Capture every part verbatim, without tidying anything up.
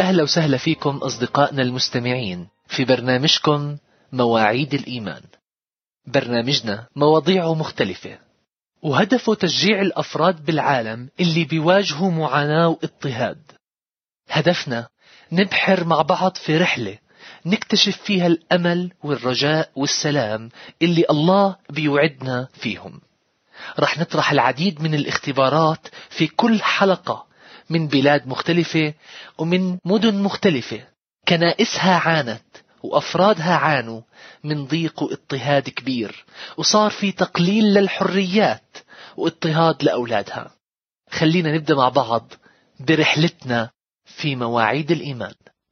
أهلا وسهلا فيكم أصدقائنا المستمعين في برنامجكم مواعيد الإيمان. برنامجنا مواضيعه مختلفة وهدفه تشجيع الأفراد بالعالم اللي بيواجهوا معاناة واضطهاد. هدفنا نبحر مع بعض في رحلة نكتشف فيها الأمل والرجاء والسلام اللي الله بيوعدنا فيهم. رح نطرح العديد من الاختبارات في كل حلقة من بلاد مختلفة ومن مدن مختلفة كنائسها عانت وأفرادها عانوا من ضيق واضطهاد كبير، وصار في تقليل للحريات واضطهاد لأولادها. خلينا نبدأ مع بعض برحلتنا في مواعيد الإيمان.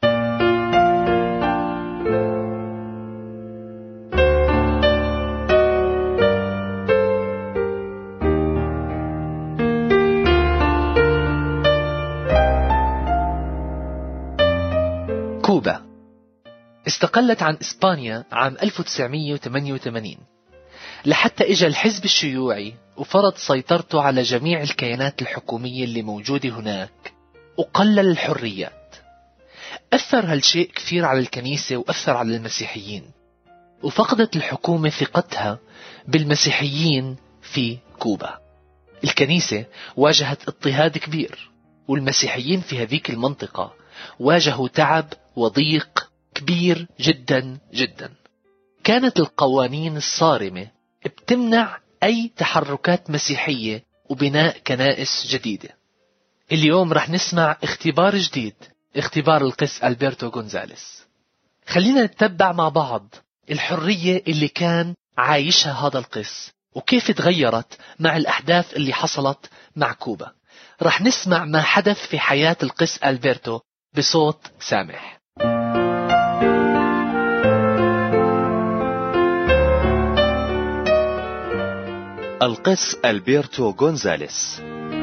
كوبا استقلت عن إسبانيا عام ألف وتسعمئة وثمانية وثمانين لحتى إجا الحزب الشيوعي وفرض سيطرته على جميع الكيانات الحكومية اللي موجودة هناك وقلل الحريات. أثر هالشيء كثير على الكنيسة وأثر على المسيحيين، وفقدت الحكومة ثقتها بالمسيحيين في كوبا. الكنيسة واجهت اضطهاد كبير، والمسيحيين في هذيك المنطقة واجهوا تعب وضيق كبير جدا جدا. كانت القوانين الصارمة بتمنع أي تحركات مسيحية وبناء كنائس جديدة. اليوم رح نسمع اختبار جديد، اختبار القس ألبرتو غونزاليس. خلينا نتبع مع بعض الحرية اللي كان عايشها هذا القس وكيف تغيرت مع الأحداث اللي حصلت مع كوبا. رح نسمع ما حدث في حياة القس ألبرتو بصوت سامح. القس ألبرتو غونزاليس.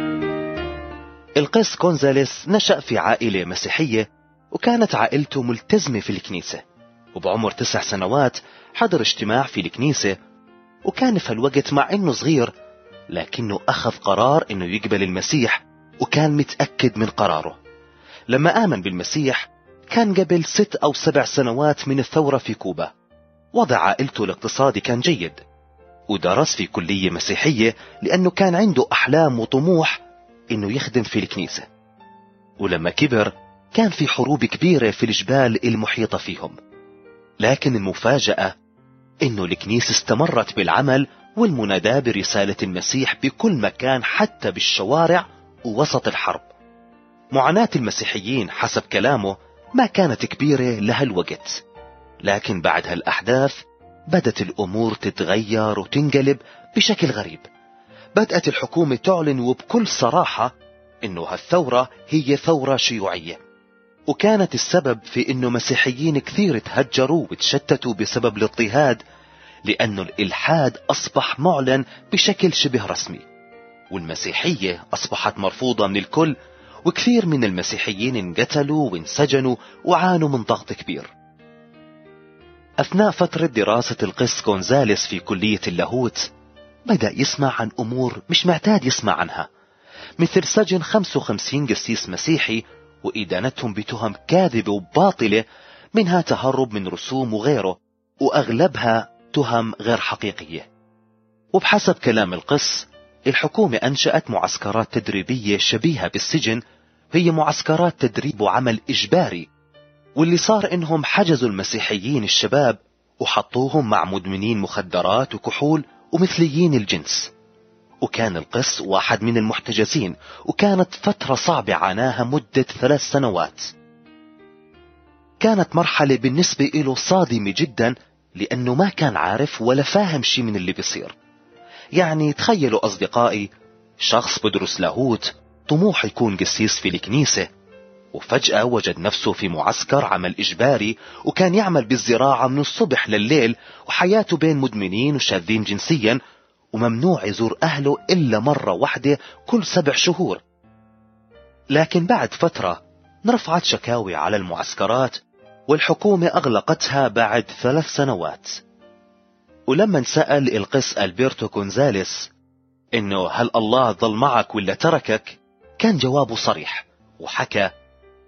القس غونزاليس نشأ في عائلة مسيحية، وكانت عائلته ملتزمة في الكنيسة، وبعمر تسع سنوات حضر اجتماع في الكنيسة. وكان في الوقت مع انه صغير لكنه اخذ قرار انه يقبل المسيح، وكان متأكد من قراره. لما آمن بالمسيح كان قبل ست أو سبع سنوات من الثورة في كوبا. وضع عائلته الاقتصادي كان جيد، ودرس في كلية مسيحية لأنه كان عنده أحلام وطموح إنه يخدم في الكنيسة. ولما كبر كان في حروب كبيرة في الجبال المحيطة فيهم، لكن المفاجأة إنه الكنيسة استمرت بالعمل والمناداة برسالة المسيح بكل مكان، حتى بالشوارع ووسط الحرب. معاناة المسيحيين حسب كلامه ما كانت كبيرة لهالوقت، لكن بعد هالأحداث بدت الأمور تتغير وتنقلب بشكل غريب. بدأت الحكومة تعلن وبكل صراحة إنه هالثورة هي ثورة شيوعية، وكانت السبب في إنه مسيحيين كثير تهجروا وتشتتوا بسبب الاضطهاد، لأنه الإلحاد أصبح معلن بشكل شبه رسمي، والمسيحية أصبحت مرفوضة من الكل، وكثير من المسيحيين انقتلوا وانسجنوا وعانوا من ضغط كبير. أثناء فترة دراسة القس غونزاليس في كلية اللاهوت بدأ يسمع عن أمور مش معتاد يسمع عنها، مثل سجن خمسة وخمسين قسيس مسيحي وإدانتهم بتهم كاذبة وباطلة، منها تهرب من رسوم وغيره، وأغلبها تهم غير حقيقية. وبحسب كلام القس الحكومة أنشأت معسكرات تدريبية شبيهة بالسجن، هي معسكرات تدريب وعمل إجباري، واللي صار إنهم حجزوا المسيحيين الشباب وحطوهم مع مدمنين مخدرات وكحول ومثليين الجنس. وكان القس واحد من المحتجزين، وكانت فترة صعبة عاناها مدة ثلاث سنوات. كانت مرحلة بالنسبة له صادمة جدا، لأنه ما كان عارف ولا فاهم شي من اللي بيصير. يعني تخيلوا أصدقائي، شخص بدرس لاهوت طموح يكون قسيس في الكنيسة، وفجأة وجد نفسه في معسكر عمل إجباري، وكان يعمل بالزراعة من الصبح لليل، وحياته بين مدمنين وشاذين جنسيا، وممنوع يزور أهله إلا مرة واحدة كل سبع شهور. لكن بعد فترة نرفعت شكاوي على المعسكرات، والحكومة أغلقتها بعد ثلاث سنوات. ولما سأل القس ألبرتو غونزاليس إنه هل الله ظل معك ولا تركك، كان جوابه صريح، وحكى: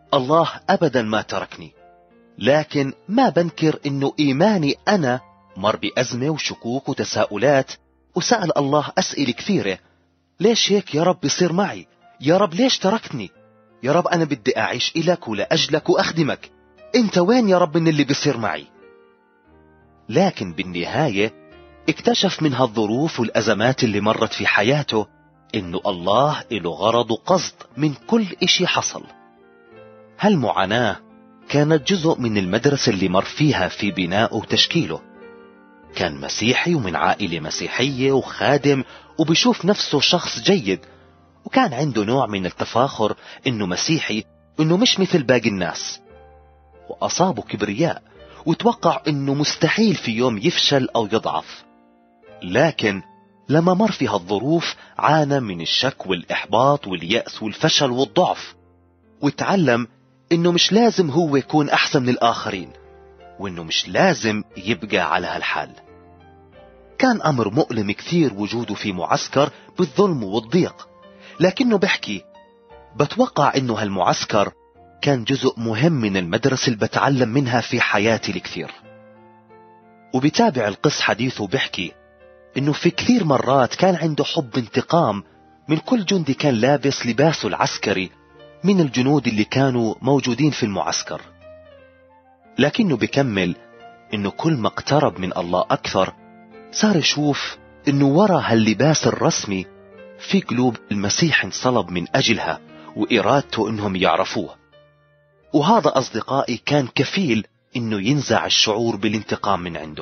الله أبدا ما تركني، لكن ما بنكر إنه إيماني أنا مر بأزمة وشكوك وتساؤلات، وسأل الله أسئلة كثيرة. ليش هيك يا رب بيصير معي؟ يا رب ليش تركتني؟ يا رب أنا بدي أعيش إلك ولأجلك وأخدمك، أنت وين يا رب من اللي بيصير معي؟ لكن بالنهاية اكتشف من هالظروف والأزمات اللي مرت في حياته إنه الله له غرض وقصد من كل إشي حصل. هالمعاناة كانت جزء من المدرسة اللي مر فيها في بناء وتشكيله. كان مسيحي ومن عائلة مسيحية وخادم، وبيشوف نفسه شخص جيد، وكان عنده نوع من التفاخر إنه مسيحي، إنه مش مثل باقي الناس. وأصابه كبرياء وتوقع إنه مستحيل في يوم يفشل أو يضعف. لكن لما مر في هالظروف عانى من الشك والإحباط واليأس والفشل والضعف، وتعلم إنه مش لازم هو يكون أحسن من الآخرين، وإنه مش لازم يبقى على هالحال. كان أمر مؤلم كثير وجوده في معسكر بالظلم والضيق، لكنه بحكي بتوقع إنه هالمعسكر كان جزء مهم من المدرسة اللي بتعلم منها في حياتي الكثير. وبتابع القص حديثه بحكي إنه في كثير مرات كان عنده حب انتقام من كل جندي كان لابس لباسه العسكري من الجنود اللي كانوا موجودين في المعسكر. لكنه بكمل إنه كل ما اقترب من الله أكثر صار يشوف إنه ورا هاللباس الرسمي في قلوب المسيح انصلب من أجلها وإرادته إنهم يعرفوه. وهذا أصدقائي كان كفيل إنه ينزع الشعور بالانتقام من عنده.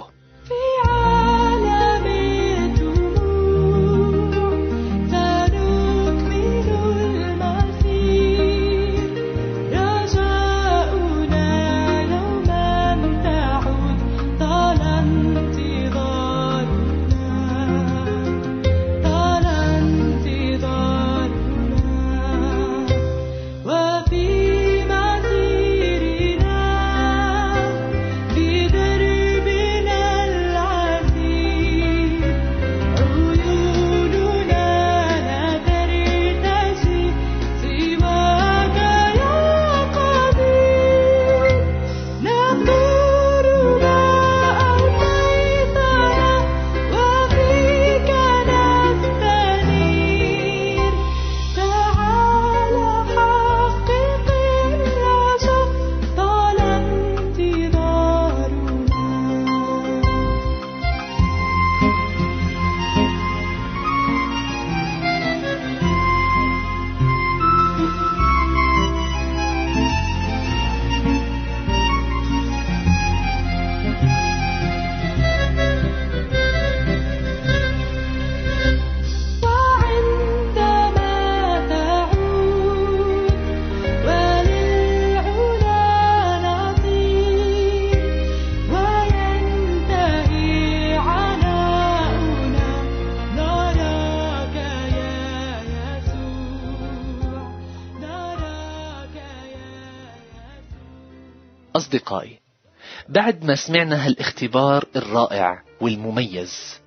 أصدقائي، بعد ما سمعنا هالاختبار الرائع والمميز،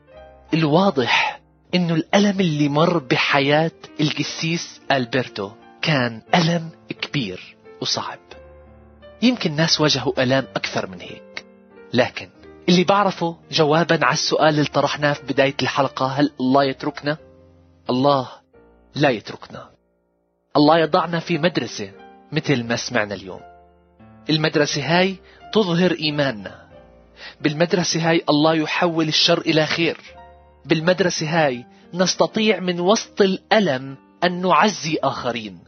الواضح إنه الألم اللي مر بحياة القسيس ألبرتو كان ألم كبير وصعب. يمكن ناس واجهوا ألام أكثر من هيك، لكن اللي بعرفه جوابا على السؤال اللي طرحناه في بداية الحلقة، هل الله يتركنا؟ الله لا يتركنا. الله يضعنا في مدرسة مثل ما سمعنا اليوم. المدرسة هاي تظهر إيماننا. بالمدرسة هاي الله يحول الشر إلى خير. بالمدرسة هاي نستطيع من وسط الألم أن نعزي آخرين.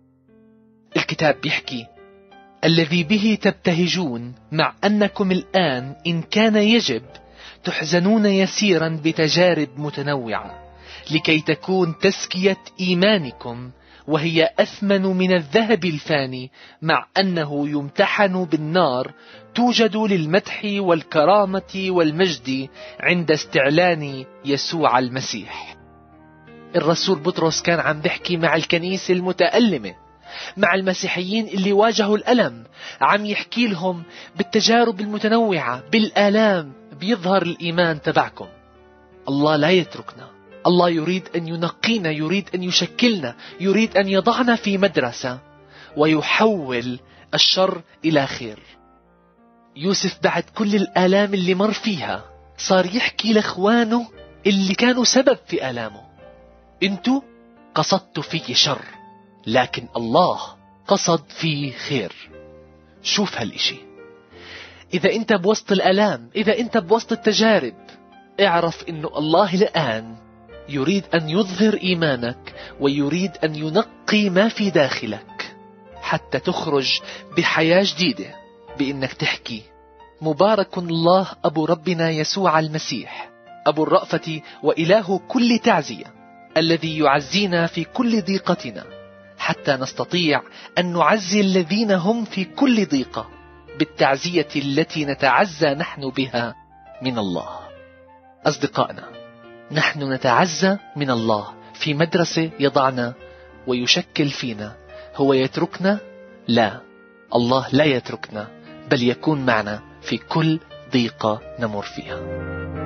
الكتاب بيحكي: الذي به تبتهجون مع أنكم الآن إن كان يجب تحزنون يسيرا بتجارب متنوعة، لكي تكون تزكية إيمانكم وهي أثمن من الذهب الفاني مع أنه يمتحن بالنار، توجد للمدح والكرامة والمجد عند استعلان يسوع المسيح. الرسول بطرس كان عم بيحكي مع الكنيسة المتألمة، مع المسيحيين اللي واجهوا الألم، عم يحكي لهم بالتجارب المتنوعة بالآلام بيظهر الإيمان تبعكم. الله لا يتركنا. الله يريد أن ينقينا، يريد أن يشكلنا، يريد أن يضعنا في مدرسة ويحول الشر إلى خير. يوسف بعد كل الآلام اللي مر فيها صار يحكي لإخوانه اللي كانوا سبب في آلامه: انتوا قصدتوا في شر، لكن الله قصد في خير. شوف هالإشي. إذا أنت بوسط الآلام، إذا أنت بوسط التجارب، اعرف إنه الله الآن يريد أن يظهر إيمانك ويريد أن ينقي ما في داخلك حتى تخرج بحياة جديدة، بإنك تحكي: مبارك الله أبو ربنا يسوع المسيح، أبو الرأفة وإله كل تعزية، الذي يعزينا في كل ضيقتنا حتى نستطيع أن نعزي الذين هم في كل ضيقة بالتعزية التي نتعزى نحن بها من الله. أصدقائنا، نحن نتعزى من الله في مدرسة يضعنا ويشكل فينا. هو يتركنا؟ لا، الله لا يتركنا، بل يكون معنا في كل ضيقة نمر فيها.